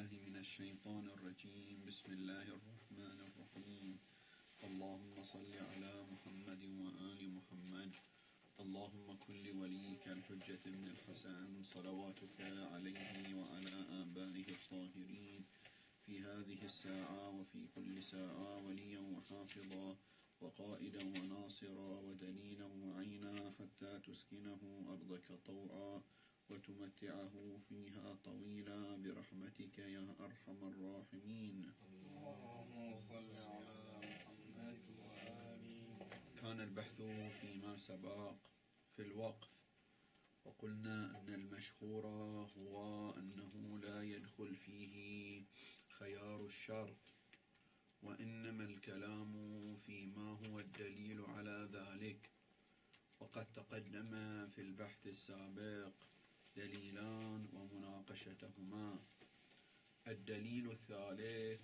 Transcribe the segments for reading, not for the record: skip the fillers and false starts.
بالله من الشيطان الرجيم. بسم الله الرحمن الرحيم. اللهم صل على محمد وآل محمد. اللهم كن لوليك الحجة بن الحسن صلواتك عليه وعلى آبائه الطاهرين في هذه الساعة وفي كل ساعة وليا وحافظا وقائدا وناصرا ودليلا وعينا حتى تسكنه أرضك طوعا وتمتعه فيها طويلا برحمتك يا أرحم الراحمين. اللهم صل على محمد وآله. كان البحث فيما سبق في الوقف، وقلنا أن المشهور هو أنه لا يدخل فيه خيار الشرط، وإنما الكلام فيما هو الدليل على ذلك. وقد تقدم في البحث السابق دليلان ومناقشتهما. الدليل الثالث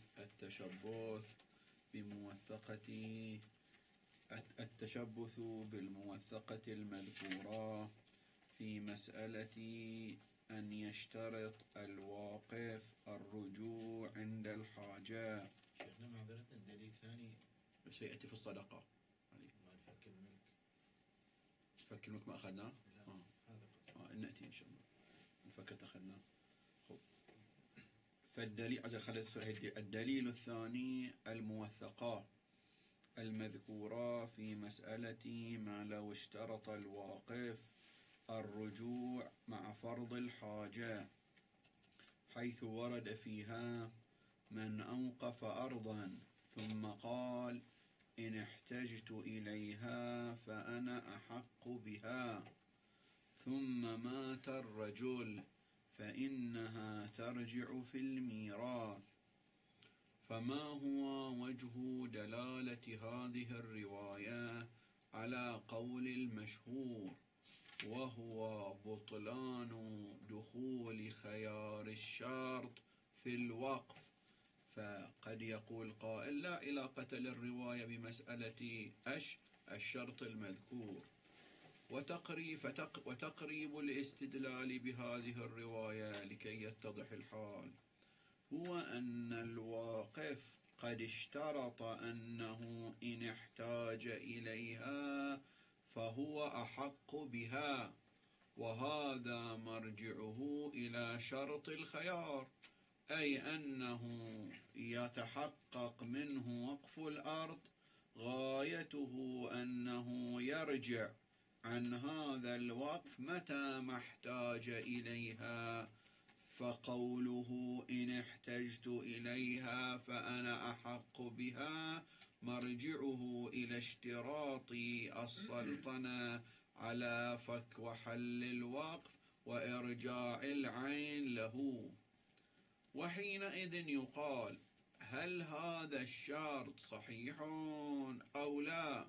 التشبث بالموثقة المذكورة في مسألة أن يشترط الواقف الرجوع عند الحاجة. شيخنا معذرة، الدليل الثاني سيأتي في الصدقة. ما نفك الملك. فك الملك ما أخذناه؟ لا هذا قصد. نأتي إن شاء الله. الفكت أخذناه. الدليل الثاني الموثقة المذكورة في مسألة ما لو اشترط الواقف الرجوع مع فرض الحاجة، حيث ورد فيها من أوقف أرضا ثم قال إن احتجت إليها فأنا أحق بها، ثم مات الرجل فإنها ترجع في الميراث. فما هو وجه دلالة هذه الرواية على قول المشهور، وهو بطلان دخول خيار الشرط في الوقف؟ فقد يقول قائل لا علاقة للرواية بمسألة الشرط المذكور. وتقريب الاستدلال بهذه الرواية لكي يتضح الحال هو أن الواقف قد اشترط أنه إن احتاج إليها فهو أحق بها، وهذا مرجعه إلى شرط الخيار، أي أنه يتحقق منه وقف الأرض، غايته أنه يرجع عن هذا الوقف متى ما احتاج إليها. فقوله إن احتجت إليها فأنا أحق بها مرجعه إلى اشتراط السلطنة على فك وحل الوقف وإرجاع العين له. وحينئذ يقال هل هذا الشرط صحيح أو لا؟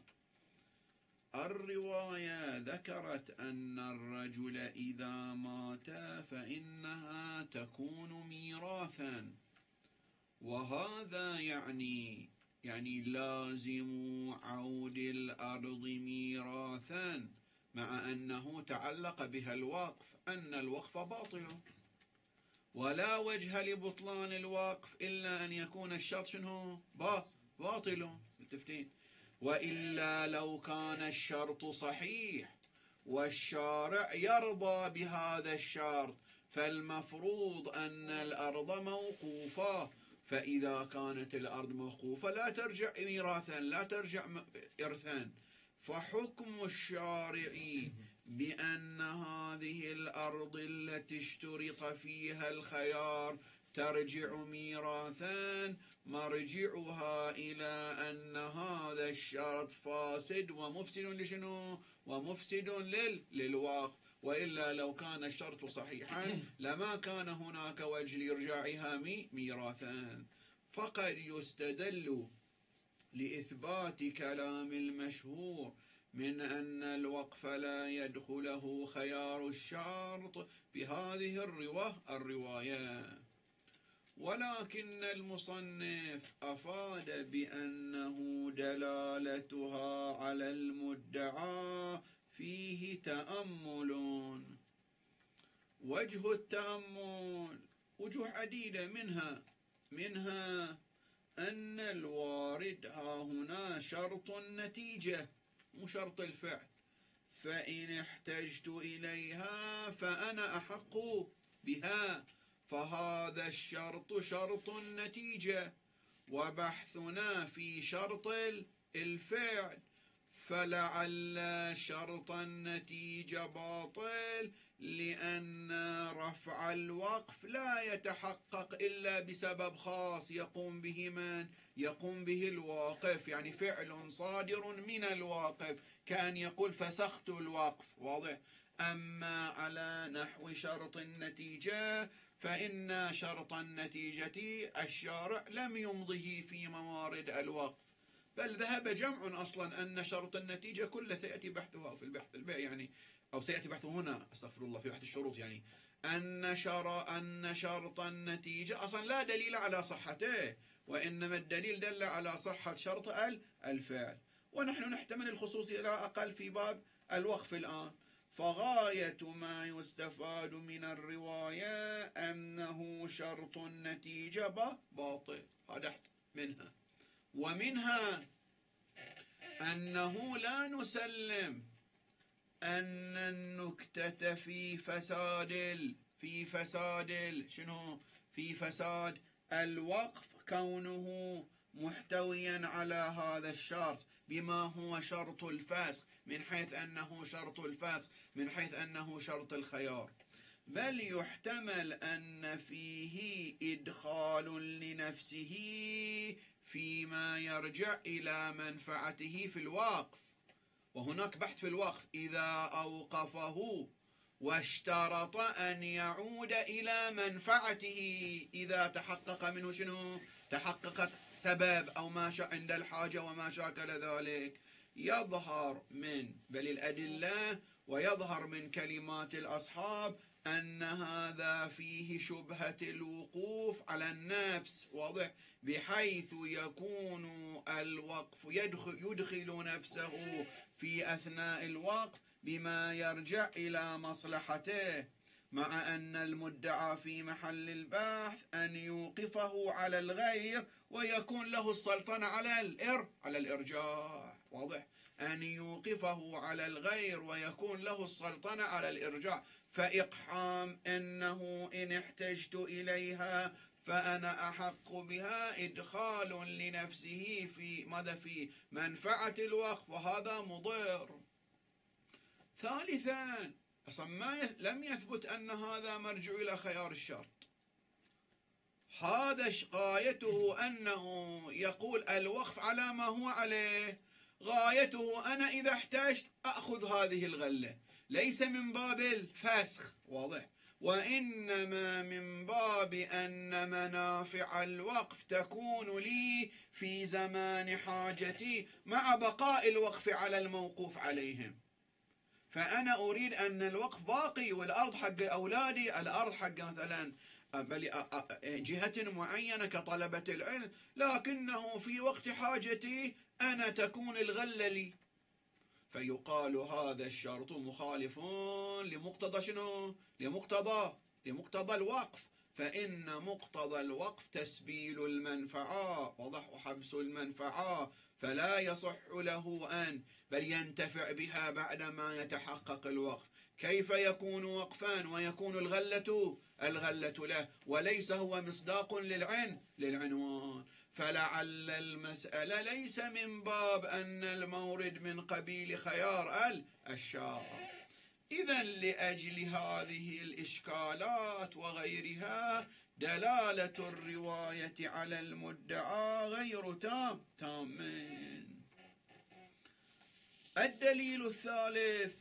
الرواية ذكرت أن الرجل إذا مات فإنها تكون ميراثا، وهذا يعني لازم عود الأرض ميراثا، مع أنه تعلق بها الوقف، أن الوقف باطل، ولا وجه لبطلان الوقف إلا أن يكون الشرط شنو؟ باطل. التفتين. وإلا لو كان الشرط صحيح والشارع يرضى بهذا الشرط فالمفروض أن الأرض موقوفة، فإذا كانت الأرض موقوفة لا ترجع ميراثا، لا ترجع إرثا. فحكم الشارع بأن هذه الأرض التي اشترط فيها الخيار ترجع ميراثا مرجعها إلى أن هذا الشرط فاسد ومفسد لشنو؟ ومفسد للوقف. وإلا لو كان الشرط صحيحا لما كان هناك وجه لإرجاعها ميراثا. فقد يستدل لإثبات كلام المشهور من أن الوقف لا يدخله خيار الشرط بهذه الرواية. ولكن المصنف أفاد بأنه دلالتها على المدعى فيه تأمل. وجه التأمل وجوه عديدة، منها أن الوارد ها هنا شرط النتيجة مو شرط الفعل، فإن احتجت إليها فأنا أحق بها، فهذا الشرط شرط النتيجة، وبحثنا في شرط الفعل، فلعل شرط النتيجة باطل، لأن رفع الوقف لا يتحقق إلا بسبب خاص يقوم به من؟ يقوم به الواقف، يعني فعل صادر من الواقف، كأن يقول فسخت الوقف، واضح؟ أما على نحو شرط النتيجة فإن شرط النتيجة الشارع لم يمضه في موارد الوقف، بل ذهب جمع أصلا أن شرط النتيجة كله سيأتي بحثها في البحث يعني، أو سيأتي بحثه هنا استغفر الله في بحث الشروط، يعني أن شرط النتيجة أصلا لا دليل على صحته، وإنما الدليل دل على صحة شرط الفعل، ونحن نحتمل الخصوص إلى أقل في باب الوقف الآن. فغاية ما يستفاد من الرواية أنه شرط النتيجة باطل، هذا منها. ومنها أنه لا نسلم أن النكتة في فساد الوقف كونه محتويا على هذا الشرط بما هو شرط الفسخ، من حيث أنه شرط الخيار، بل يحتمل أن فيه إدخال لنفسه فيما يرجع إلى منفعته في الوقف. وهناك بحث في الوقف إذا أوقفه واشترط أن يعود إلى منفعته إذا تحقق منه تحققت سبب أو ما عند الحاجة وما شاكل ذلك، يظهر من بل الأدلة ويظهر من كلمات الأصحاب أن هذا فيه شبهة الوقوف على النفس، واضح؟ بحيث يكون الوقف يدخل نفسه في أثناء الوقف بما يرجع إلى مصلحته، مع أن المدعى في محل البحث أن يوقفه على الغير ويكون له السلطنة على الإرجاع، واضح؟ أن يوقفه على الغير ويكون له السلطنة على الإرجاع، فإقحام أنه إن احتجت إليها فأنا أحق بها إدخال لنفسه في منفعة الوقف، وهذا مضر. ثالثا أصلا لم يثبت أن هذا مرجع إلى خيار الشرط، هذا غايته أنه يقول الوقف على ما هو عليه، غايته أنا إذا احتجت أخذ هذه الغلة، ليس من باب الفسخ، واضح؟ وإنما من باب أن منافع الوقف تكون لي في زمان حاجتي مع بقاء الوقف على الموقوف عليهم، فأنا أريد أن الوقف باقي، والأرض حق أولادي، الأرض حق مثلا جهة معينة كطلبة العلم، لكنه في وقت حاجتي أنا تكون الغلة لي، فيقال هذا الشرط مخالف لمقتضى شنو؟ لمقتضى الوقف، فإن مقتضى الوقف تسبيل المنفعة، وضح، وحبس المنفعة، فلا يصح له أن بل ينتفع بها بعدما يتحقق الوقف. كيف يكون وقفان ويكون الغلة له وليس هو مصداق للعنوان؟ فلعل المسألة ليس من باب أن المورد من قبيل خيار الشارع. إذن لأجل هذه الإشكالات وغيرها دلالة الرواية على المدعى غير تامين. الدليل الثالث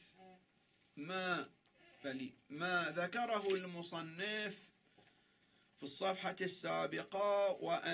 ما ذكره المصنف في الصفحة السابقة،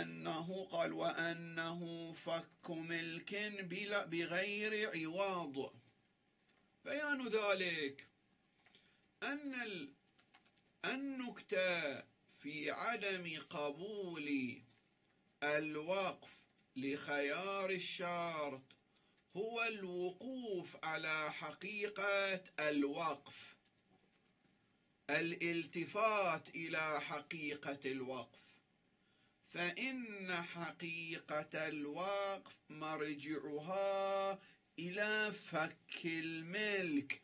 وأنه فك ملك بغير عوض. بيان ذلك أن النكتة في عدم قبول الوقف لخيار الشرط هو الوقوف على حقيقة الوقف، الالتفات إلى حقيقة الوقف، فإن حقيقة الوقف مرجعها إلى فك الملك،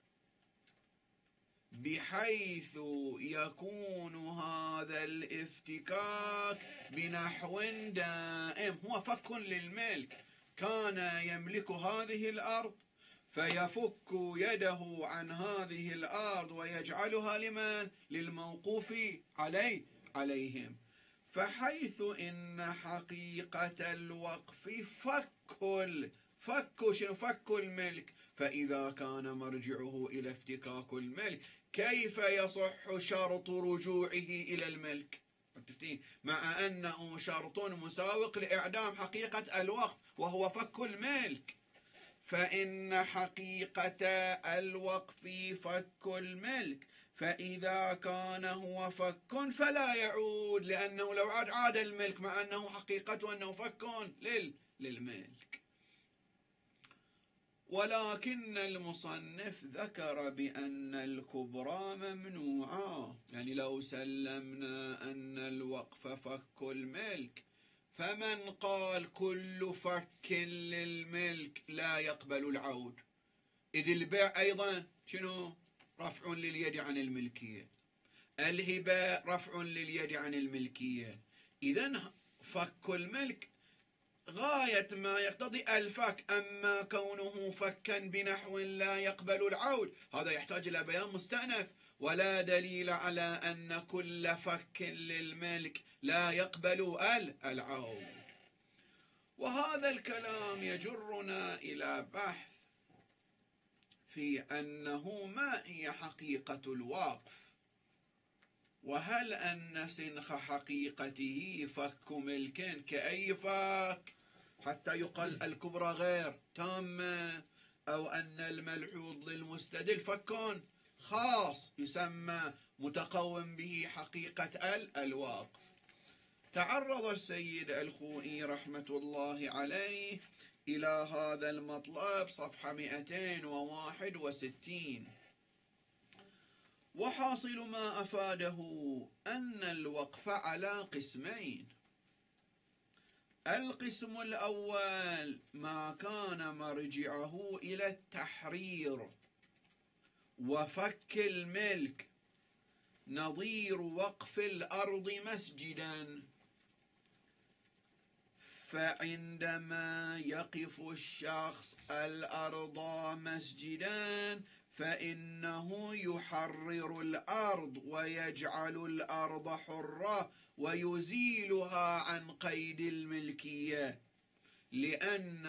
بحيث يكون هذا الافتكاك بنحو دائم، هو فك للملك. كان يملك هذه الأرض فيفك يده عن هذه الأرض ويجعلها لمن؟ للموقوف عليهم. فحيث إن حقيقة الوقف فك الملك، فإذا كان مرجعه إلى افتكاك الملك، كيف يصح شرط رجوعه إلى الملك؟ مع أنه شرط مساوق لإعدام حقيقة الوقف وهو فك الملك. فإن حقيقة الوقف فك الملك، فإذا كان هو فك فلا يعود، لأنه لو عاد الملك، مع أنه حقيقته أنه فك للملك. ولكن المصنف ذكر بأن الكبرى ممنوعة، يعني لو سلمنا أن الوقف فك الملك، فمن قال كل فك للملك لا يقبل العود، إذ البيع أيضا شنو؟ رفع لليد عن الملكية، الهبة رفع لليد عن الملكية. إذن فك الملك غاية ما يقتضي الفك، أما كونه فكا بنحو لا يقبل العود هذا يحتاج إلى بيان مستأنف، ولا دليل على أن كل فك للملك لا يقبل العود. وهذا الكلام يجرنا إلى بحث في أنه ما هي حقيقة الوقف، وهل أن سنخ حقيقته فك ملك كأي فك حتى يقال الكبرى غير تامة، أو أن الملحوظ للمستدل فك خاص يسمى متقوم به حقيقة الوقف. تعرض السيد الخوئي رحمة الله عليه إلى هذا المطلب صفحة 261. وحاصل ما أفاده أن الوقف على قسمين: القسم الأول ما كان مرجعه إلى التحرير وفك الملك، نظير وقف الأرض مسجدا، فعندما يقف الشخص الأرض مسجدا فإنه يحرر الأرض ويجعل الأرض حرة ويزيلها عن قيد الملكية، لأن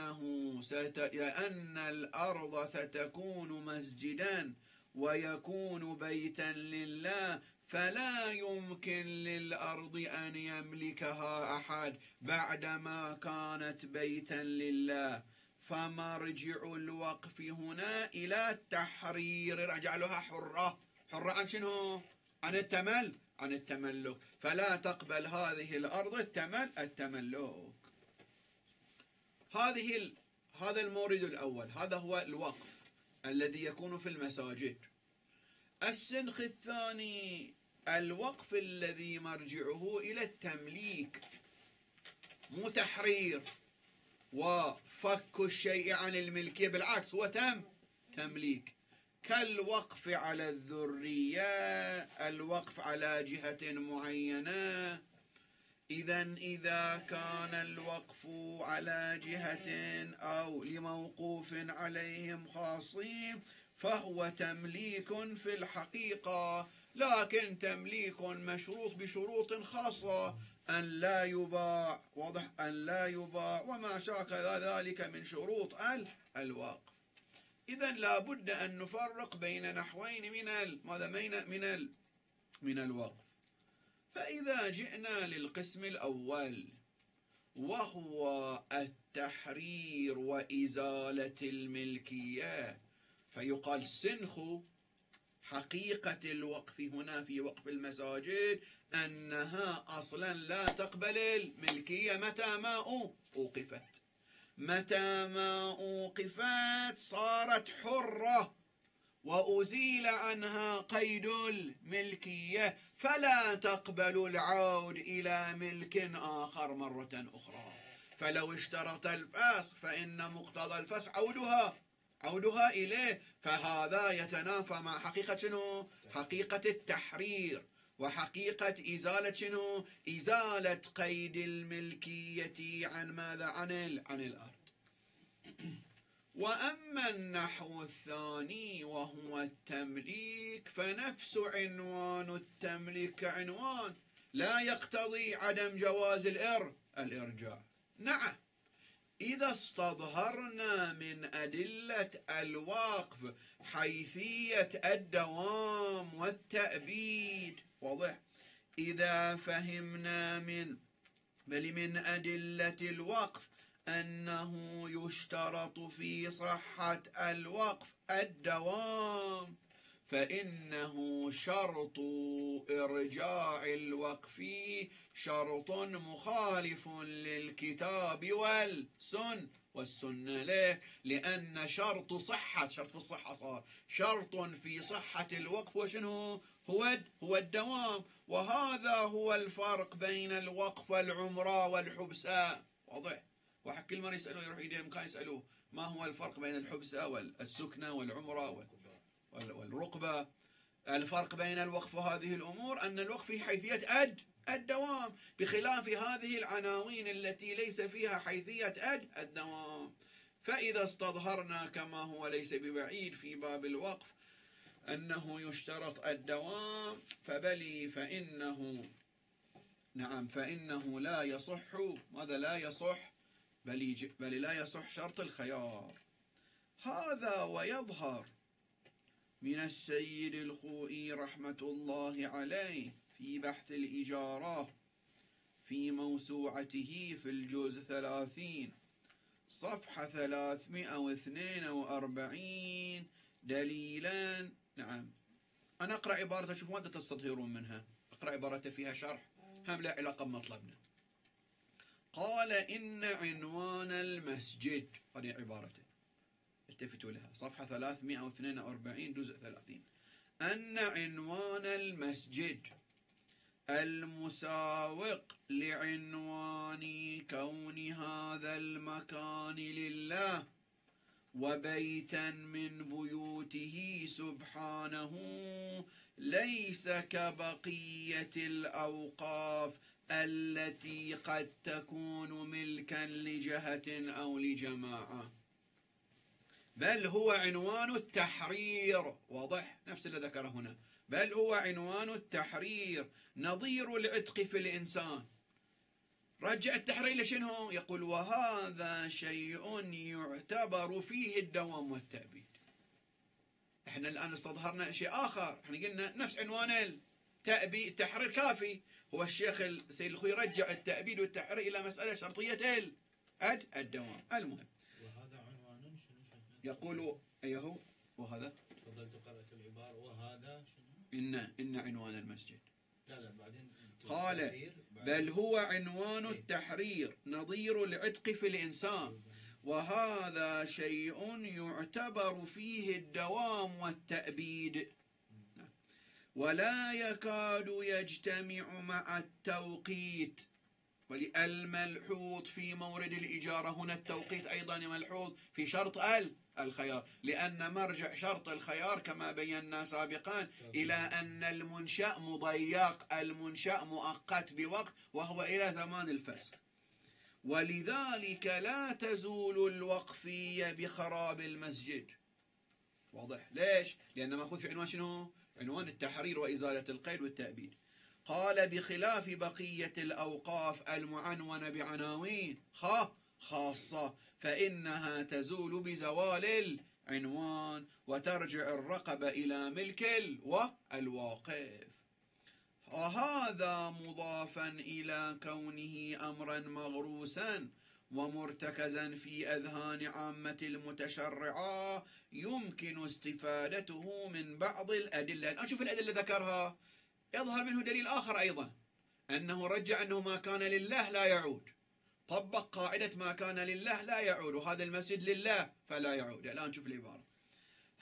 الأرض ستكون مسجدا ويكون بيتا لله، فلا يمكن للأرض أن يملكها أحد بعدما كانت بيتا لله. فمرجع الوقف هنا إلى التحرير، رجعلها حرة عن شنو؟ عن التملك، فلا تقبل هذه الأرض التملك. هذا المورد الأول، هذا هو الوقف الذي يكون في المساجد. السنخ الثاني الوقف الذي مرجعه إلى التمليك، مو تحرير وفك الشيء عن الملكية، بالعكس هو تمليك، كالوقف على الذرية، الوقف على جهة معينة. إذا كان الوقف على جهة أو لموقوف عليهم خاصين فهو تمليك في الحقيقة، لكن تمليك مشروط بشروط خاصة، أن لا يباع، واضح، أن لا يباع وما شاكل ذلك من شروط الوقف. إذن لا بد أن نفرق بين نحوين من الوقف. فإذا جئنا للقسم الأول وهو التحرير وإزالة الملكية، فيقال سنخ حقيقة الوقف هنا في وقف المساجد أنها أصلا لا تقبل الملكية متى ما أوقفت صارت حرة وأزيل عنها قيد الملكية فلا تقبل العود إلى ملك آخر مرة أخرى. فلو اشترط الفسخ فإن مقتضى الفسخ عودها إليه، فهذا يتنافى مع حقيقة شنو؟ حقيقة التحرير وحقيقة إزالة شنو؟ إزالة قيد الملكية عن ماذا؟ عن الأرض. وأما النحو الثاني وهو التمليك فنفس عنوان التمليك كعنوان لا يقتضي عدم جواز الإرجاع. نعم، إذا استظهرنا من أدلة الوقف حيثية الدوام والتأبيد، واضح؟ إذا فهمنا من أدلة الوقف أنه يشترط في صحة الوقف الدوام، فإنه شرط إرجاع الوقف شرط مخالف للكتاب والسنة. ليه؟ لأن شرط في الصحة صار شرط في صحة الوقف وشنو هو الدوام، وهذا هو الفرق بين الوقف والعمرة والحبسة. واضح؟ واحد كل مرة يسألوه يروح يديهم كان يسألوه ما هو الفرق بين الحبسة والسكنة والعمرة والرقبة. الفرق بين الوقف وهذه الأمور أن الوقف في حيثية الدوام، بخلاف هذه العناوين التي ليس فيها حيثية الدوام. فإذا استظهرنا كما هو ليس ببعيد في باب الوقف أنه يشترط الدوام فبلي فإنه لا يصح. ماذا لا يصح؟ بل لا يصح شرط الخيار. هذا ويظهر من السيد الخوئي رحمة الله عليه في بحث الإجارة في موسوعته في الجزء 30 صفحة 342 دليلا. نعم، أنا أقرأ عبارة شوفوا ماذا تستظهرون منها. أقرأ عبارة فيها شرح هم لا علاقة بمطلبنا. قال إن عنوان المسجد، هذه عبارته التفتوا لها، صفحة 342 جزء 30. أن عنوان المسجد المساوق لعنوان كون هذا المكان لله وبيتا من بيوته سبحانه ليس كبقية الأوقاف التي قد تكون ملكا لجهة أو لجماعة، بل هو عنوان التحرير. واضح؟ نفس اللي ذكره هنا، بل هو عنوان التحرير نظير العتق في الإنسان. رجع التحرير لشنو؟ يقول وهذا شيء يعتبر فيه الدوام والتأبيد. احنا الآن استظهرنا شيء آخر، احنا قلنا نفس عنوان التحرير كافي. هو الشيخ السيد الخوي رجع التأبيد والتحرير إلى مسألة شرطية الدوام. المهم وهذا عنوان شنو يقول أيه وهذا فضلت قرأت العبارة وهذا شنو إن عنوان المسجد. لا بعدين قال بل هو عنوان التحرير نظير العتق في الإنسان وهذا شيء يعتبر فيه الدوام والتأبيد ولا يكاد يجتمع مع التوقيت. والملحوظ في مورد الإجارة هنا التوقيت أيضا ملحوظ في شرط الخيار، لأن مرجع شرط الخيار كما بينا سابقا إلى أن المنشأ مضيق، المنشأ مؤقت بوقت وهو إلى زمان الفسخ. ولذلك لا تزول الوقفية بخراب المسجد. واضح؟ ليش؟ لأن مأخوذ في عنوان شنو؟ عنوان التحرير وإزالة القيد والتأبيد. قال بخلاف بقية الأوقاف المعنونة بعناوين خاصة فإنها تزول بزوال العنوان وترجع الرقبة إلى ملك الواقف. وهذا مضافا إلى كونه أمرا مغروسا ومرتكزا في أذهان عامة المتشرعة يمكن استفادته من بعض الأدلة. الآن شوف الأدلة ذكرها، يظهر منه دليل آخر أيضا أنه رجع أنه ما كان لله لا يعود، طبق قاعدة ما كان لله لا يعود، وهذا المسجد لله فلا يعود. الآن شوف العبارة،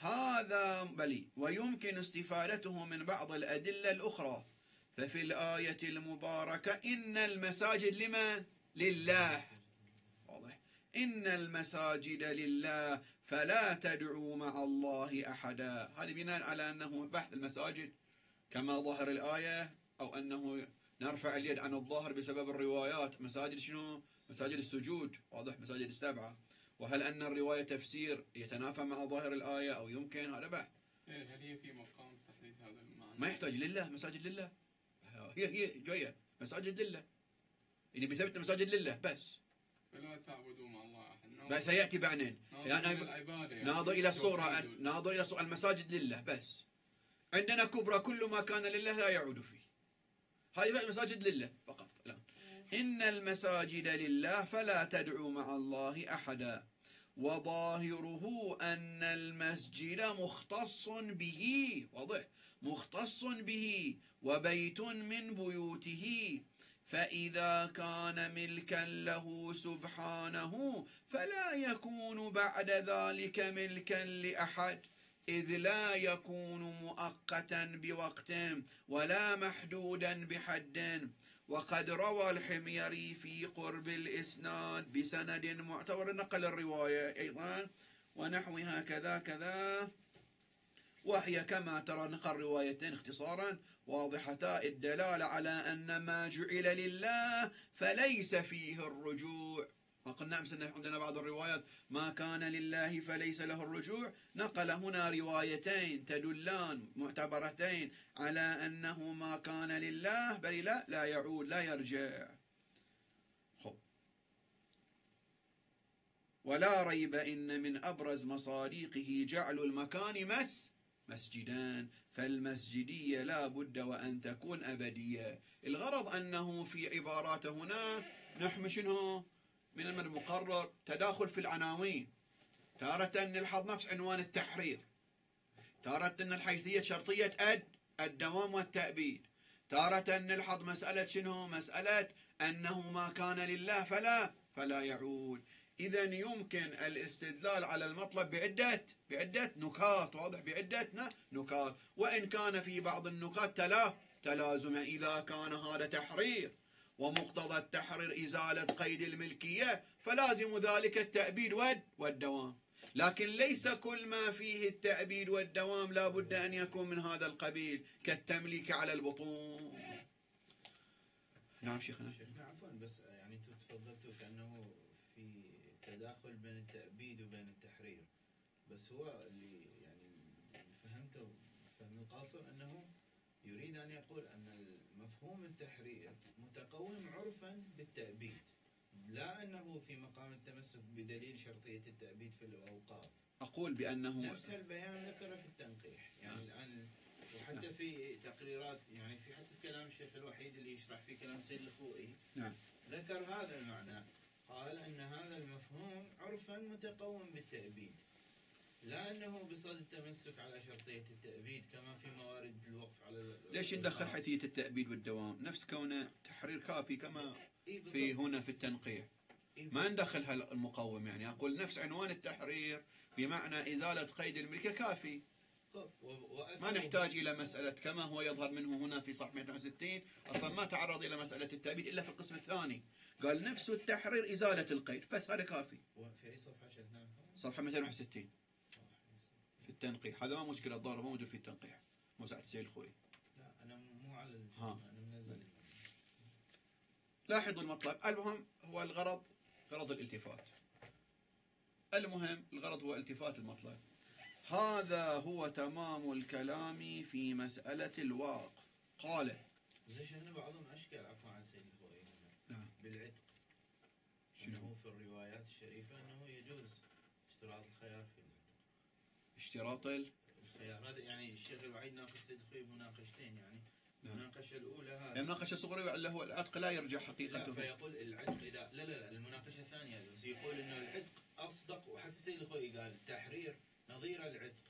هذا بلي ويمكن استفادته من بعض الأدلة الأخرى. ففي الآية المباركة إن المساجد لمن؟ لله. واضح. إن المساجد لله فلا تدعوا مع الله أحدا. هذه بناء على أنه بحث المساجد كما ظهر الآية، أو أنه نرفع اليد عن الظاهر بسبب الروايات. مساجد شنو؟ مساجد السجود. واضح. مساجد السبعة. وهل أن الرواية تفسير يتنافى مع ظاهر الآية أو يمكن؟ هذا بحث. هل هي في مقام تحديد هذا المعنى؟ ما يحتاج لله. مساجد لله. هي جاية مساجد لله، يعني بثبت مساجد لله بس. فلا تعبدوا مع الله أحد. بس سيأتي بعدين. ناظر إلى الصورة، ناظر إلى الصورة. المساجد لله بس. عندنا كبرى كل ما كان لله لا يعود فيه. هذه بقى المساجد لله فقط الآن. إن المساجد لله فلا تدعوا مع الله أحدا. وظاهره أن المسجد مختص به. واضح. مختص به وبيت من بيوته، فإذا كان ملكا له سبحانه فلا يكون بعد ذلك ملكا لأحد، إذ لا يكون مؤقتا بوقت ولا محدودا بحد. وقد روى الحميري في قرب الإسناد بسند معتبر، نقل الرواية أيضا ونحوها كذا كذا، وهي كما ترى نقل روايتين اختصارا واضحتا الدلالة على أن ما جعل لله فليس فيه الرجوع. ما قلنا أمس أن عندنا بعض الروايات ما كان لله فليس له الرجوع. نقل هنا روايتين تدلان معتبرتين على أنه ما كان لله بل لا يعود، لا يرجع. ولا ريب إن من أبرز مصادقه جعل المكان مسجدان، فالمسجدية لا بد وأن تكون أبدية. الغرض أنه في عبارات هنا نحن شنو من المقرر تداخل في العناوين. تارة نلحظ نفس عنوان التحرير، تارة الحيثية شرطية الدوام والتأبيد، تارة نلحظ مسألة شنو؟ مسألة أنه ما كان لله فلا يعود. إذا يمكن الاستدلال على المطلب بعدة نكات. واضح. بعدة نكات، وإن كان في بعض النكات تلازم. إذا كان هذا تحرير ومقتضى التحرير إزالة قيد الملكية فلازم ذلك التأبيد والدوام. لكن ليس كل ما فيه التأبيد والدوام لا بد أن يكون من هذا القبيل، كالتمليك على البطون. نعم شيخنا. شيخنا عفوا، بس يعني انتم تفضلتوا كأنه في تداخل بين التأبيد وبين التحرير، بس هو اللي يعني فهمته فهم القاصر أنه يريد أن يقول أن مفهوم التحرير متقوم عرفا بالتأبيد، لا أنه في مقام التمسك بدليل شرطية التأبيد في الأوقاف. أقول بأنه نفس البيان ذكره في التنقيح يعني الآن، وحتى في تقريرات يعني في حتى كلام الشيخ الوحيد اللي يشرح في كلام سيد الخوئي ذكر هذا المعنى، قال أن هذا المفهوم عرفا متقوم بالتأبيد، لا أنه بصدد التمسك على شرطية التأبيد كما في موارد الوقف على ليش ندخل حيثية التأبيد والدوام؟ نفس كونه تحرير كافي كما في هنا في التنقيح. ما ندخل هالمقوم. يعني أقول نفس عنوان التحرير بمعنى إزالة قيد الملكية كافي، ما نحتاج إلى مسألة كما هو يظهر منه هنا في صفحة 160. أصلا ما تعرض إلى مسألة التأبيد إلا في القسم الثاني، قال نفس التحرير إزالة القيد بس، هذا كافي. في أي صفحة شيخنا؟ صفحة 261 في التنقيح. هذا ما مشكلة، الضرر ما موجود في التنقيح، موسعة السيد الخوي. لا أنا مو على أنا منزل. لاحظوا المطلب. المهم هو الغرض الالتفات. المهم الغرض هو التفات المطلب. هذا هو تمام الكلام في مسألة الواقف. قال زي شيخنا بعضهم أشكال عفوا عن سيد الخوي بالعتق، شنو في الروايات الشريفة أنه يجوز اشتراط الخيار في العتق. اشتراط الخيار هذا يعني الشيخ الوحيد ناقش سيد الخوي مناقشتين، يعني المناقشة الأولى هذا المناقشة الصغرى اللي هو العتق لا يرجع حقيقته. لا فيقول العتق إذا لا المناقشة الثانية بس يقول إنه العتق أصدق، وحتى سيد الخوي قال التحرير نظير العتق،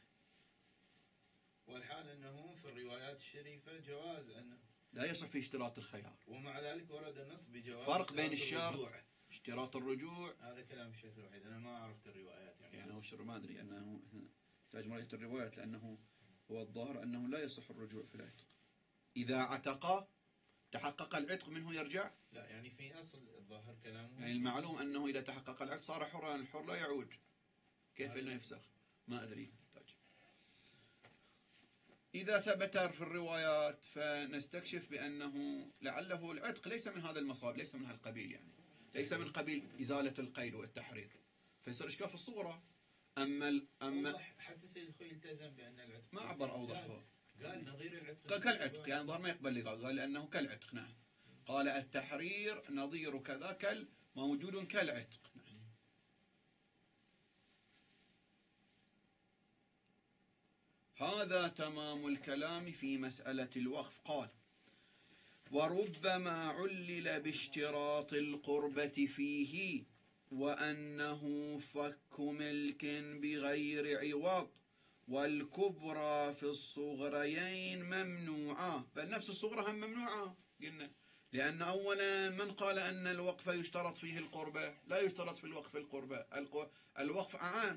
والحال أنه في الروايات الشريفة جواز أنه لا يصح في اشتراط الخيار، ومع ذلك ورد النص بجواز فرق بين اشتراط الرجوع. هذا كلام الشيخ الوحيد، أنا ما عرفت الروايات يعني هو ما أدري أنه نحتاج مراجعة الروايات، لأنه هو الظاهر أنه لا يصح الرجوع في العتق. إذا عتق تحقق العتق منه يرجع. لا يعني في أصل الظاهر كلامه يعني المعلوم أنه إذا تحقق العتق صار حرا، الحر لا يعود، كيف أنه يفسخ؟ ما أدري. إذا ثبت في الروايات فنستكشف بأنه لعله العتق ليس من هذا المصاب، ليس من هذا القبيل، يعني ليس من قبيل إزالة القيد والتحرير، فيصير إشكال في الصورة. أما أوضح حتى سيد الخوي التزم بأن العتق ما عبر أوضح هو، قال نظير العتق كالعتق، يعني ظهر ما يقبل لي، قال لأنه كالعتق. نعم، قال التحرير نظير كذا موجود كالعتق. نعم. هذا تمام الكلام في مسألة الوقف. قال وربما علل باشتراط القربة فيه وأنه فك ملك بغير عوض، والكبرى في الصغريين ممنوعة، بل نفس الصغرى هم ممنوعة قلنا، لأن أولا من قال أن الوقف يشترط فيه القربة؟ لا يشترط في الوقف القربة، الوقف أعام.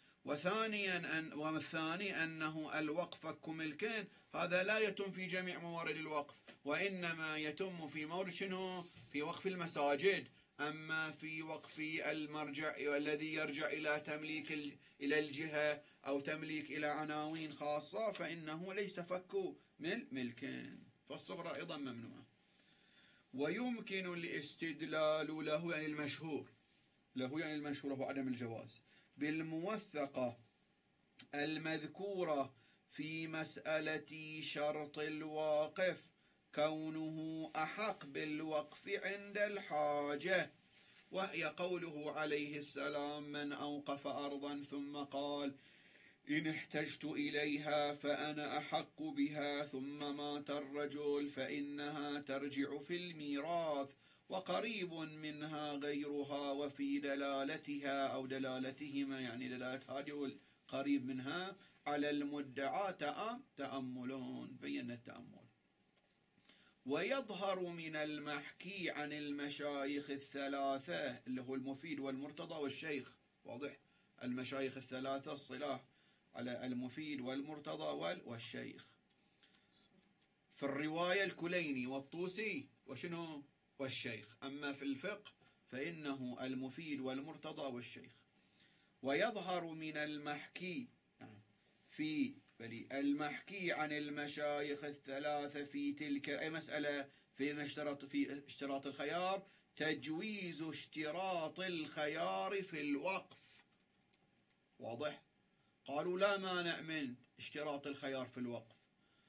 والثاني أنه الوقف فك ملكين، هذا لا يتم في جميع موارد الوقف، وإنما يتم في مورد شنو؟ في وقف المساجد. أما في وقف المرجع الذي يرجع إلى تمليك إلى الجهة أو تمليك إلى عناوين خاصة فإنه ليس فك ملكين، فالصغرى أيضا ممنوعة. ويمكن الاستدلال له، يعني المشهور له، يعني المشهور هو عدم الجواز، بالموثقة المذكورة في مسألة شرط الواقف كونه أحق بالوقف عند الحاجة، وهي قوله عليه السلام من أوقف أرضا ثم قال إن احتجت إليها فأنا أحق بها ثم مات الرجل فإنها ترجع في الميراث، وقريب منها غيرها، وفي دلالتها أو دلالتهما، يعني دلالة هذه والقريب منها على المدعى تأملون. بينا التأمل. ويظهر من المحكي عن المشايخ الثلاثة اللي هو المفيد والمرتضى والشيخ، واضح؟ المشايخ الثلاثة الصلاح على المفيد والمرتضى والشيخ. في الرواية الكليني والطوسي وشنو؟ والشيخ. أما في الفقه فإنه المفيد والمرتضى والشيخ. ويظهر من المحكي في المحكي عن المشايخ الثلاثة في تلك أي مسألة في اشتراط الخيار تجويز اشتراط الخيار في الوقف، واضح؟ قالوا لا مانع من اشتراط الخيار في الوقف،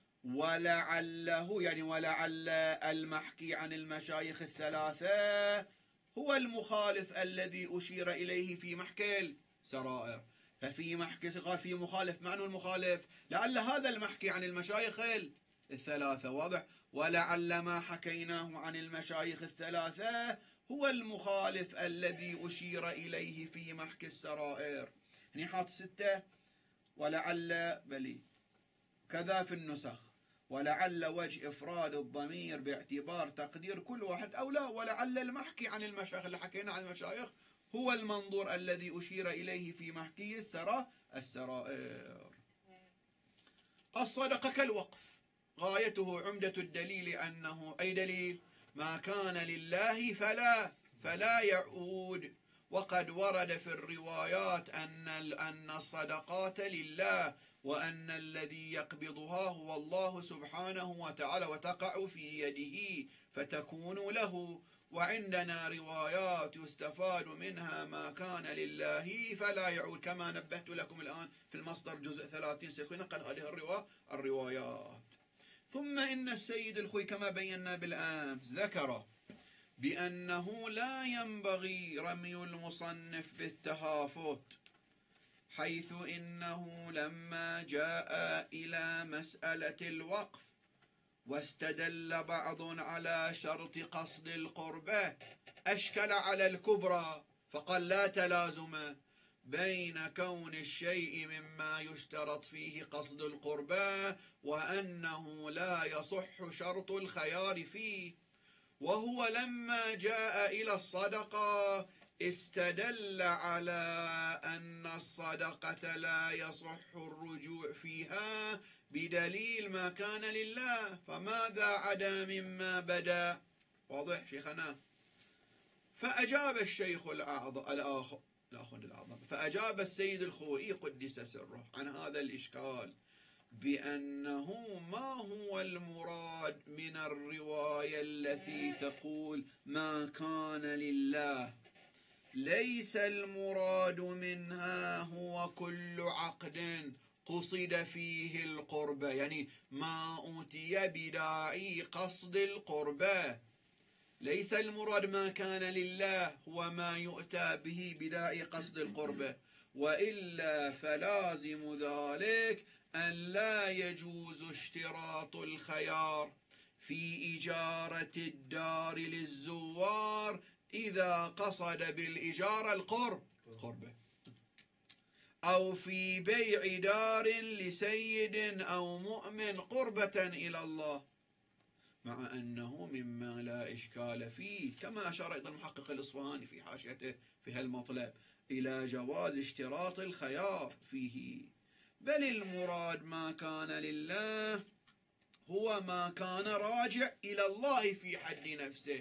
ولعله يعني ولعل المحكي عن المشايخ الثلاثة هو المخالف الذي أشير إليه في محكي السرائر. ففي محكي قال في مخالف، معنى المخالف لعل هذا المحكي عن المشايخ الثلاثة، واضح؟ ولعل ما حكيناه عن المشايخ الثلاثة هو المخالف الذي أشير إليه في محكي السرائر. يعني حاط 6 ولعل بلي كذا في النسخ، ولعل وجه إفراد الضمير باعتبار تقدير كل واحد أو لا، ولعل المحكي عن المشايخ اللي حكينا عن المشايخ هو المنظور الذي أشير إليه في محكي السرائر. الصدقة كالوقف غايته عمدة الدليل أنه أي دليل ما كان لله فلا يعود، وقد ورد في الروايات أن الصدقات لله، وأن الذي يقبضها هو الله سبحانه وتعالى وتقع في يده فتكون له. وعندنا روايات يستفاد منها ما كان لله فلا يعود، كما نبهت لكم الآن في المصدر جزء 30 سينقل هذه الروايات. ثم إن السيد الخوي كما بينا بالأمس ذكر بأنه لا ينبغي رمي المصنف بالتهافت، حيث إنه لما جاء إلى مسألة الوقف واستدل بعض على شرط قصد القربة أشكل على الكبرى، فقال لا تلازم بين كون الشيء مما يشترط فيه قصد القربة وأنه لا يصح شرط الخيار فيه. وهو لما جاء إلى الصدقة استدل على أن الصدقة لا يصح الرجوع فيها بدليل ما كان لله، فماذا عدا مما بدا؟ واضح شيخنا؟ فأجاب الشيخ الآخر فأجاب السيد الخوئي قدس سره عن هذا الإشكال بأنه ما هو المراد من الرواية التي تقول ما كان لله. ليس المراد منها هو كل عقد قصد فيه القربة، يعني ما أوتي بداعي قصد القربة. ليس المراد ما كان لله هو ما يؤتى به بداعي قصد القربة، وإلا فلازم ذلك أن لا يجوز اشتراط الخيار في إجارة الدار للزوار إذا قصد بالإجارة القربة، أو في بيع دار لسيد أو مؤمن قربة إلى الله، مع أنه مما لا إشكال فيه، كما أشار أيضا المحقق الإصفهاني في حاشيته في هالمطلب إلى جواز اشتراط الخيار فيه. بل المراد ما كان لله هو ما كان راجع إلى الله في حد نفسه،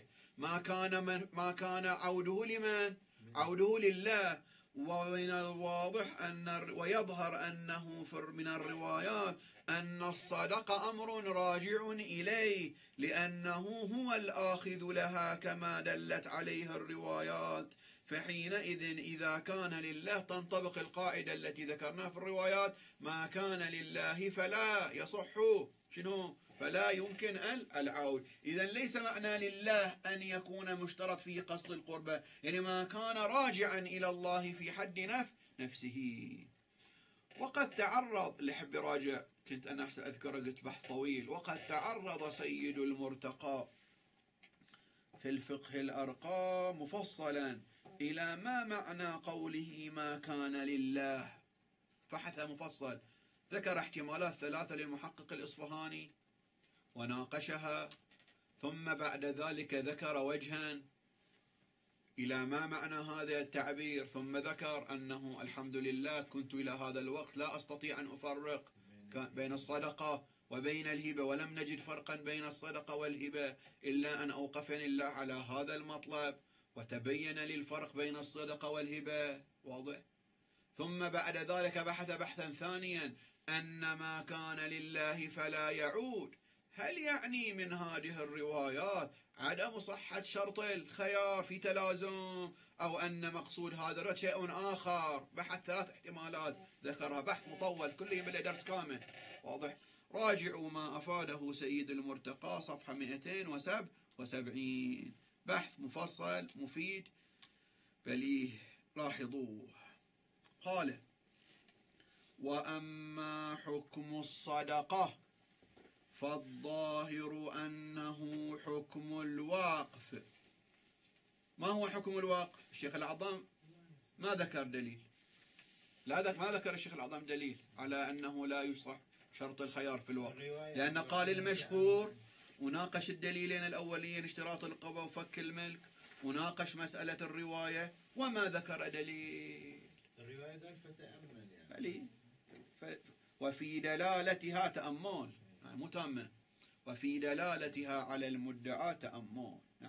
ما كان عوده لمن؟ عوده لله. ومن الواضح ويظهر أنه من الروايات أن الصدقة أمر راجع إليه، لأنه هو الآخذ لها كما دلت عليه الروايات. فحينئذ إذا كان لله تنطبق القاعدة التي ذكرناها في الروايات: ما كان لله فلا يصح شنو؟ فلا يمكن العود. إذن ليس معنى لله أن يكون مشترط فيه قصد القربة، يعني ما كان راجعا إلى الله في حد نفسه. وقد تعرض اللي يحب يراجع، كنت أنا أذكر قلت بحث طويل، وقد تعرض سيد المرتقى في الفقه الأرقى مفصلا إلى ما معنى قوله ما كان لله، بحث مفصل، ذكر احتمالات 3 للمحقق الإصفهاني وناقشها، ثم بعد ذلك ذكر وجها إلى ما معنى هذا التعبير، ثم ذكر أنه الحمد لله كنت إلى هذا الوقت لا أستطيع أن أفرق بين الصدقة وبين الهبة، ولم نجد فرقا بين الصدقة والهبة إلا أن أوقفني الله على هذا المطلب وتبين لي الفرق بين الصدقة والهبة. واضح؟ ثم بعد ذلك بحث بحثا ثانيا أن ما كان لله فلا يعود. هل يعني من هذه الروايات عدم صحة شرط الخيار في تلازم، أو أن مقصود هذا شيء آخر؟ بحث 3 احتمالات ذكرها، بحث مطول كله يملأ درس كامل. واضح؟ راجعوا ما أفاده سيد المرتقى صفحة 277، بحث مفصل مفيد بليه، لاحظوه. قال: وأما حكم الصدقة فالظاهر أنه حكم الوقف. ما هو حكم الوقف؟ الشيخ العظام ما ذكر دليل، ما ذكر الشيخ العظام دليل على أنه لا يصح شرط الخيار في الوقف، لأن قال المشهور وناقش الدليلين الأوليين اشتراط القضاء وفك الملك، وناقش مسألة الرواية وما ذكر دليل. الرواية قال فتأمل يعني. وفي دلالتها تأمل، يعني مو تامة، وفي دلالتها على المدعى تأمل. نعم.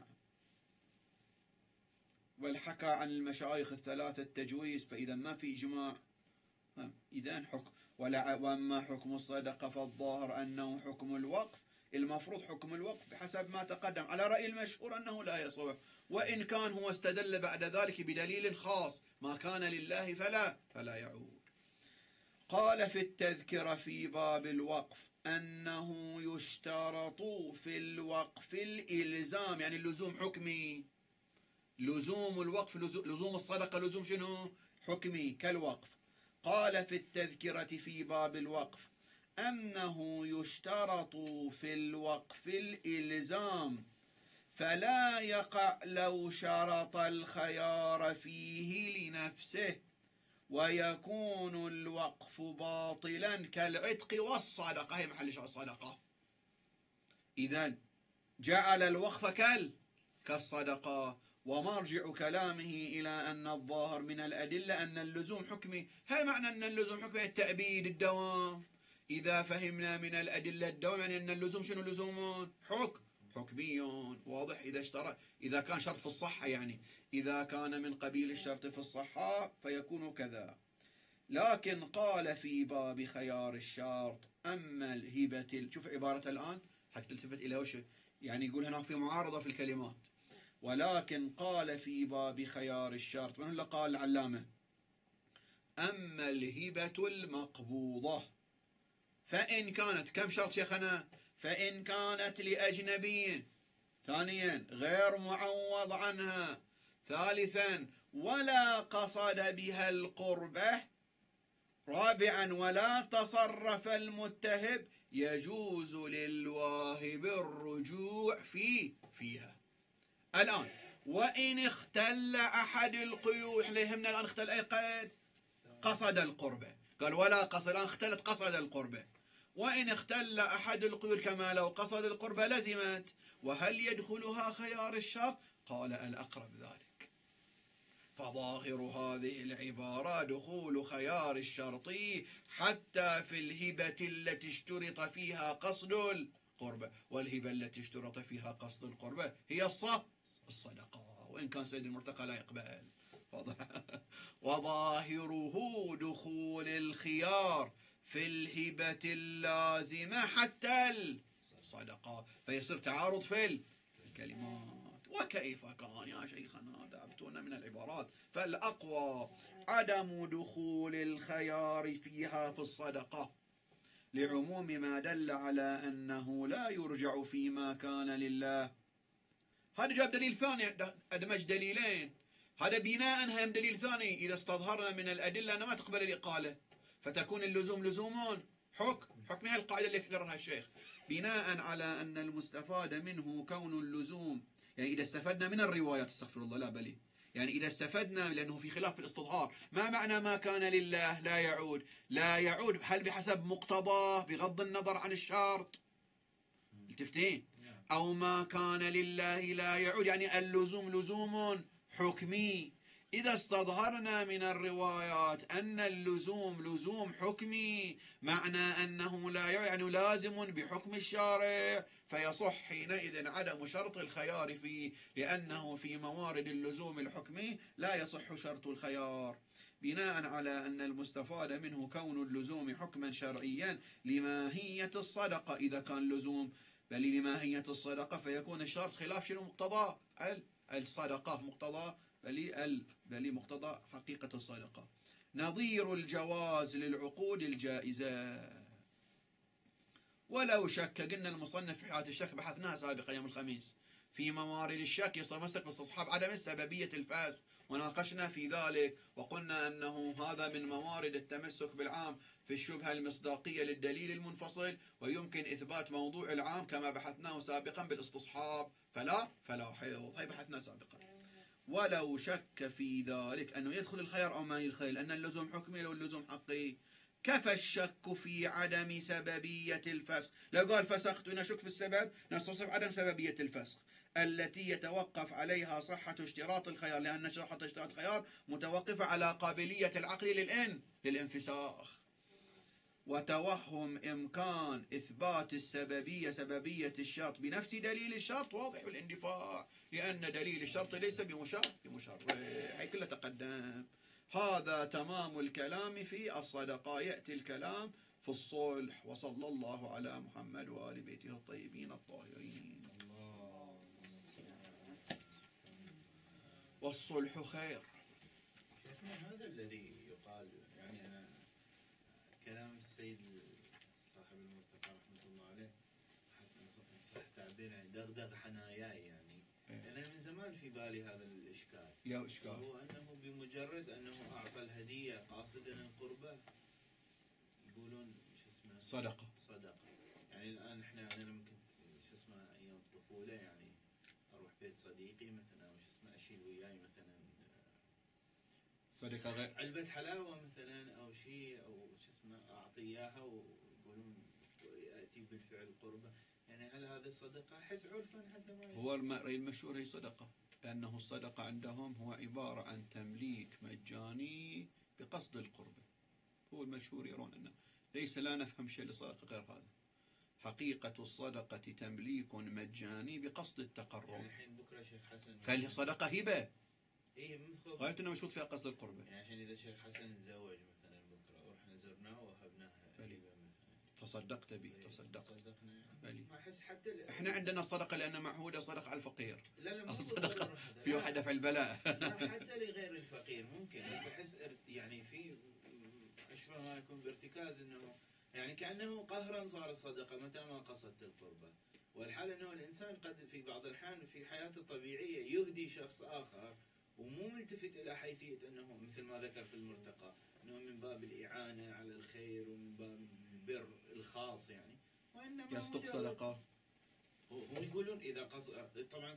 والحكى عن المشايخ 3 التجويز، فإذا ما في إجماع إذن حكم. وأما حكم الصدقة فالظاهر أنه حكم الوقف، المفروض حكم الوقف بحسب ما تقدم على رأي المشهور أنه لا يصح، وإن كان هو استدل بعد ذلك بدليل خاص: ما كان لله فلا يعود. قال في التذكرة في باب الوقف أنه يشترط في الوقف الإلزام، يعني اللزوم حكمي. لزوم الوقف لزوم الصدقة لزوم شنو؟ حكمي كالوقف. قال في التذكرة في باب الوقف أنه يشترط في الوقف الإلزام، فلا يقع لو شرط الخيار فيه لنفسه، ويكون الوقف باطلا كالعتق والصدقة. هي محل الصدقة. إذن جعل الوقف كالصدقة، ومرجع كلامه إلى أن الظاهر من الأدلة أن اللزوم حكمي. هل معنى أن اللزوم حكمي التأبيد الدوام؟ إذا فهمنا من الأدلة الدوام يعني أن اللزوم شنو لزوم حكمي واضح. إذا كان شرط في الصحة، يعني إذا كان من قبيل الشرط في الصحة فيكون كذا. لكن قال في باب خيار الشرط أما الهبة، شوف عبارة الآن حق تلتفت إلى وش يعني يقول هناك في معارضة في الكلمات. ولكن قال في باب خيار الشرط، من اللي قال العلامة؟ أما الهبة المقبوضة فإن كانت، كم شرط شيخنا؟ فإن كانت لأجنبي، ثانيا غير معوض عنها، ثالثا ولا قصد بها القربة، رابعا ولا تصرف المتهب، يجوز للواهب الرجوع فيها. الآن وإن اختل أحد القيود، احنا يهمنا الآن اختل أي قيد؟ قصد القربة. قال ولا قصد، الآن اختلت قصد القربة. وإن اختل أحد القيود كما لو قصد القربة لزمت. وهل يدخلها خيار الشرط؟ قال الأقرب ذلك. فظاهر هذه العبارة دخول خيار الشرط حتى في الهبة التي اشترط فيها قصد القربة، والهبة التي اشترط فيها قصد القربة هي الصدقة، وإن كان سيد المرتقى لا يقبل. وظاهره دخول الخيار في الهبة اللازمة حتى الصدقة، فيصير تعارض في الكلمات. وكيف كان يا شيخنا دعبتونا من العبارات؟ فالأقوى عدم دخول الخيار فيها في الصدقة لعموم ما دل على أنه لا يرجع فيما كان لله. هذا جاب دليل ثاني، أدمج دليلين. هذا بناء هم دليل ثاني، إذا استظهرنا من الأدلة أنها ما تقبل الإقالة فتكون اللزوم لزوم حكمها القاعدة اللي كررها الشيخ. بناء على أن المستفاد منه كون اللزوم، يعني إذا استفدنا من الروايات، استغفر الله لا بلي، يعني إذا استفدنا، لأنه في خلاف في الاستظهار، ما معنى ما كان لله لا يعود هل بحسب مقتضاه بغض النظر عن الشرط؟ التفتين. أو ما كان لله لا يعود يعني اللزوم لزوم حكمي. إذا استظهرنا من الروايات أن اللزوم لزوم حكمي معنى أنه لا يعود يعني لازم بحكم الشارع، فيصح حينئذ عدم شرط الخيار فيه، لأنه في موارد اللزوم الحكمي لا يصح شرط الخيار. بناء على أن المستفاد منه كون اللزوم حكما شرعيا لماهية الصدقة، إذا كان لزوم بل لماهية الصدقة فيكون الشرط خلاف شنو مقتضى الصدقة، مقتضى بل مقتضى حقيقة الصدقة. نظير الجواز للعقود الجائزة. ولو شك، قلنا المصنف في حالة الشك بحثناها سابقا يوم الخميس، في موارد الشك يتمسك باستصحاب عدم سببية الفاسق، وناقشنا في ذلك وقلنا أنه هذا من موارد التمسك بالعام في الشبهة المصداقية للدليل المنفصل، ويمكن إثبات موضوع العام كما بحثناه سابقا بالاستصحاب، فلا حيض، هاي بحثنا سابقا. ولو شك في ذلك أنه يدخل الخيار أو ما يدخل، أن اللزوم حكمي لو اللزوم حقي، كفى الشك في عدم سببية الفسخ. لو قال فسخت ونشك في السبب نستصحب عدم سببية الفسخ التي يتوقف عليها صحة اشتراط الخيار، لأن صحة اشتراط الخيار متوقفة على قابلية العقل للانفساخ. وتوهم إمكان إثبات سببية الشرط بنفس دليل الشرط واضح الاندفاع، لأن دليل الشرط ليس بمشرع، هي كله تقدم. هذا تمام الكلام في الصدقة. يأتي الكلام في الصلح. وصلى الله على محمد وآل بيته الطيبين الطاهرين. والصلح خير. شيخنا هذا الذي يقال، يعني أنا كلام السيد صاحب المرتقى رحمة الله عليه صح تعبير يعني دغدغ حناياي، يعني أنا من زمان في بالي هذا الإشكال. يا إشكال وهو أنه بمجرد أنه أعطى الهدية قاصدا القربة يقولون شو اسمه صدقة. يعني الآن أنا لما كنت شو اسمه أيام الطفولة يعني أروح بيت صديقي مثلا أو شو اسمه أشيل وياي مثلا صدقة غير علبة حلاوة مثلا أو شيء أو شو اسمه أعطي إياها ويقولون يأتي بالفعل قربة، يعني هل هذه صدقة؟ أحس عرفا حتى ما هو الرأي المشهور هي صدقة. لأنه الصدقة عندهم هو عبارة عن تمليك مجاني بقصد القربة. هو المشهور يرون أنه ليس لا نفهم شيء للصدقة غير هذا. حقيقة الصدقة تمليك مجاني بقصد التقرب. يعني الحين بكرة شيخ حسن فالصدقة هبة إيه غاية أنه مشهود فيها قصد القربة. يعني عشان إذا شيخ حسن تزوج مثلا بكرة ورحنا زرناه وهبناها بلي. هبة مثلا تصدقت به، إيه، تصدقت. تصدقنا يعني. بلي. ما أحس حتى احنا عندنا الصدقة لأن معهودة صدقة على الفقير. لا لا مو الصدقة بالضرورة هذا، في واحد لا دفع البلاء. لا حتى لغير الفقير ممكن، بس أحس يعني في أشبه ما يكون بارتكاز أنه يعني كأنه قهرا صار الصدقة متى ما قصدت القربة. والحال أنه الإنسان قد في بعض الأحيان في حياته الطبيعية يهدي شخص آخر ومو ملتفت إلى حيثية أنه مثل ما ذكر في المرتقى أنه من باب الإعانة على الخير ومن باب البر الخاص يعني، وإنما يصدق مجرد صدقة. هم يقولون إذا طبعا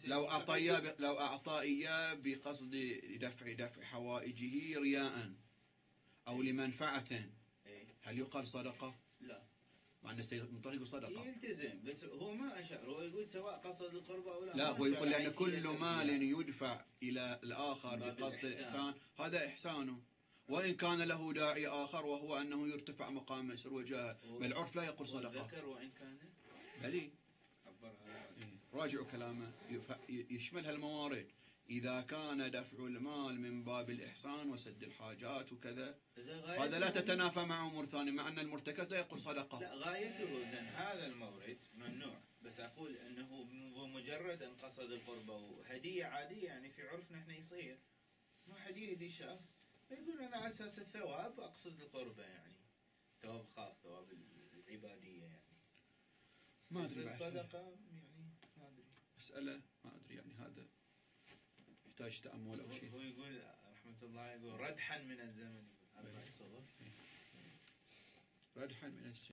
لو أعطى إياه بقصد دفع حوائجه رياء أو لمنفعة، إيه؟ هل يقال صدقة؟ لا مع أن السيد المطهر يقول صدقة. يلتزم، بس هو ما أشار، هو يقول سواء قصد القربة أو لا، لا، ما هو يقول أشار لأن كل حيثية مال الرياء. يدفع إلى الآخر من باب بقصد الإحسان. الإحسان هذا إحسانه، وإن كان له داعي آخر وهو أنه يرتفع مقام مسر وجاه، بل العرف لا يقول صدقة. وذكر وإن كان بلي. عبر هذا. راجعوا كلامه يشمل هالموارد. إذا كان دفع المال من باب الإحسان وسد الحاجات وكذا، هذا لا تتنافى مع أمور ثانية، مع أن المرتكز لا يقول صدقة. لا غايته أن هذا المورد ممنوع، بس أقول أنه بمجرد أن قصد القربة وهدية عادية يعني في عرفنا إحنا يصير ما حد يهدي شخص فيقول أنا على أساس الثواب أقصد القربة يعني ثواب خاص، ثواب العبادية يعني. ما بس أدري بعد الصدقة يعني ما أدري، مسألة ما أدري يعني، هذا يحتاج تأمل أو شيء. هو يقول رحمة الله يقول ردحا من الزمن، يقول 4 صغر ردحا من الزمن.